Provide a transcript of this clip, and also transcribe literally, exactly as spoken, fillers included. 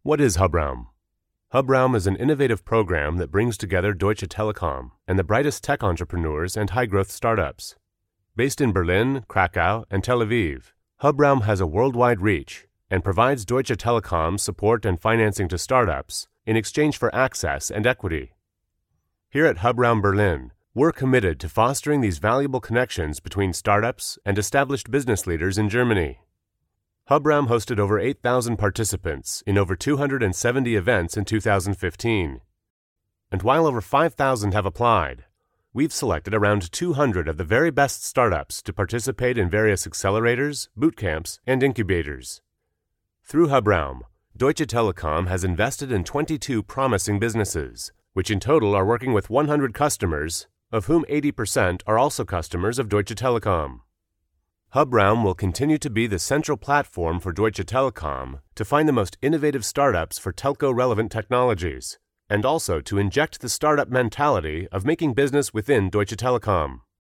What is Hubraum? Hubraum is an innovative program that brings together Deutsche Telekom and the brightest tech entrepreneurs and high-growth startups. Based in Berlin, Krakow, and Tel Aviv, Hubraum has a worldwide reach and provides Deutsche Telekom support and financing to startups in exchange for access and equity. Here at Hubraum Berlin, we're committed to fostering these valuable connections between startups and established business leaders in Germany. Hubraum hosted over eight thousand participants in over two hundred seventy events in two thousand fifteen. And while over five thousand have applied, we've selected around two hundred of the very best startups to participate in various accelerators, boot camps, and incubators. Through Hubraum, Deutsche Telekom has invested in twenty-two promising businesses, which in total are working with one hundred customers, of whom eighty percent are also customers of Deutsche Telekom. Hubraum will continue to be the central platform for Deutsche Telekom to find the most innovative startups for telco-relevant technologies, and also to inject the startup mentality of making business within Deutsche Telekom.